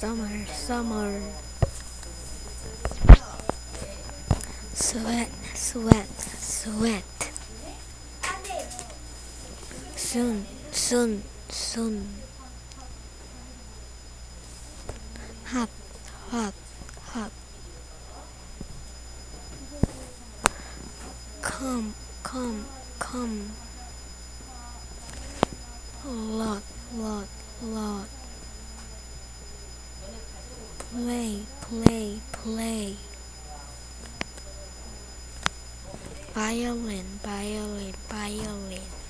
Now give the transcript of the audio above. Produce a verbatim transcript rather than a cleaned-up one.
summer, summer. Sweat, sweat, sweat. Soon, soon, soon. Hot, hot, hot. Come, come, come. Lot, lot, lot. Play, play, play. Violin, violin, violin.